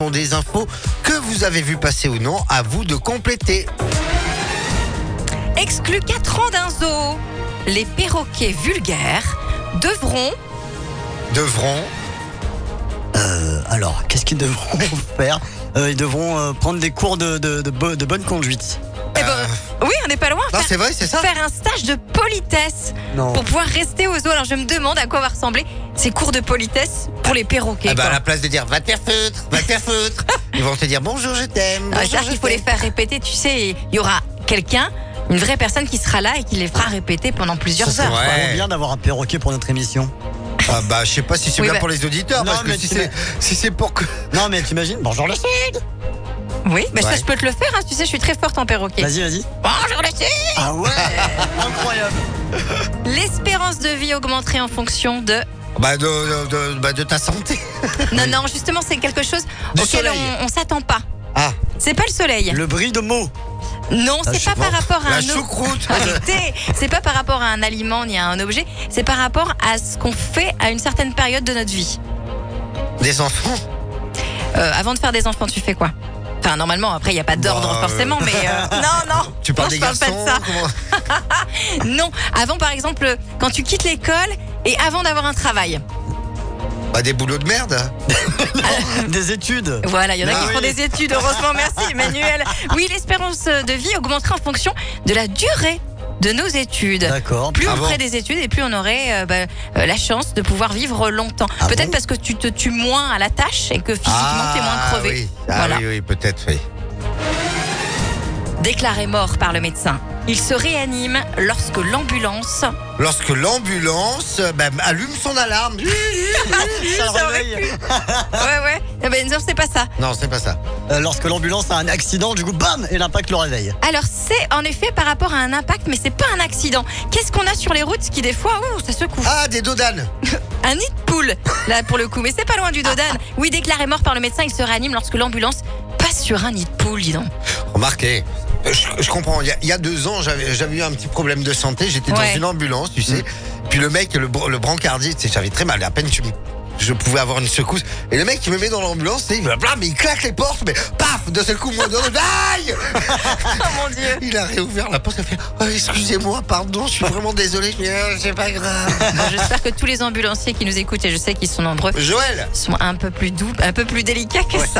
Des infos que vous avez vu passer ou non, à vous de compléter. Exclu 4 ans d'un zoo, les perroquets vulgaires devront... Alors, qu'est-ce qu'ils devront faire Ils devront prendre des cours de bonne conduite. Oui, on n'est pas loin. Non, c'est vrai, c'est ça. Faire un stage de politesse Non. pour pouvoir rester au zoo. Alors je me demande à quoi va ressembler ces cours de politesse pour les perroquets. Ah bah, à quoi. la place de dire va te faire feutre, va te faire feutre, ils vont te dire bonjour, je t'aime. Ah, bonjour, c'est-à-dire je qu'il faut les t'aime. faire répéter. Tu sais, il y aura quelqu'un, une vraie personne qui sera là et qui les fera répéter pendant plusieurs Ça, c'est heures. vrai. C'est vraiment bien d'avoir un perroquet pour notre émission. Ah bah, je sais pas si c'est Oui, bien bah- pour les auditeurs, Non, parce que mais si c'est pour que. Non, mais t'imagines Bonjour le Sud. Oui, bah ça Ouais. je peux te le faire. Hein. Tu sais, je suis très forte en perroquet. Vas-y. Bonjour le Sud. Ah ouais. Incroyable. L'espérance de vie augmenterait en fonction de... Bah, de ta santé. Non, justement, c'est quelque chose Du auquel soleil. on s'attend pas. Ah, C'est pas le soleil. Le bris de mots. Non, Ah, c'est je sais pas par pas. rapport à la un autre. choucroute. Arrêtez. C'est pas par rapport à un aliment ni à un objet. C'est par rapport à ce qu'on fait à une certaine période de notre vie. Des enfants. Avant de faire des enfants, tu fais quoi? Enfin, normalement, après, il n'y a pas d'ordre Bah, forcément, mais non. Tu parles Non, des je parle pas garçons. de ça. comment- Non, avant, par exemple, quand tu quittes l'école et avant d'avoir un travail. Bah, des boulots de merde. Des études. Voilà, il y en a Ah qui font oui. des études, heureusement, merci Emmanuel. Oui, l'espérance de vie augmenterait en fonction de la durée de nos études. D'accord. Plus Ah on bon ferait des études et plus on aurait la chance de pouvoir vivre longtemps. Ah Peut-être bon parce que tu te tues moins à la tâche et que physiquement t'es moins crevé. Oui. Ah Voilà. oui, peut-être, oui. Déclaré mort par le médecin, il se réanime lorsque l'ambulance... Lorsque l'ambulance allume son alarme. Ça le Ça aurait réveille. Ouais. Eh ben non, c'est pas ça. Non, c'est pas ça. Lorsque l'ambulance a un accident, du coup, bam, et l'impact le réveille. Alors c'est en effet par rapport à un impact, mais c'est pas un accident. Qu'est-ce qu'on a sur les routes qui des fois, ça secoue. Ah, des dodanes. Un nid de poule, là pour le coup, mais c'est pas loin du dodane. Oui, déclaré mort par le médecin, il se réanime lorsque l'ambulance passe sur un nid de poule, dis donc. Remarquez, je comprends. Il y a 2 ans, j'avais eu un petit problème de santé. J'étais dans Ouais. une ambulance, tu sais. Puis le mec, le brancardier, tu sais, j'avais très mal. À peine je pouvais avoir une secousse. Et le mec, il me met dans l'ambulance, tu sais, mais il claque les portes, mais paf, d'un seul coup, moi, aïe. Oh mon Dieu. Il a réouvert la porte, il a fait, oh, excusez-moi, pardon, je suis vraiment désolé. Je dis, ah, c'est pas grave. Bon, j'espère que tous les ambulanciers qui nous écoutent, et je sais qu'ils sont nombreux, Joël. sont un peu plus doux, un peu plus délicats que Ouais. ça.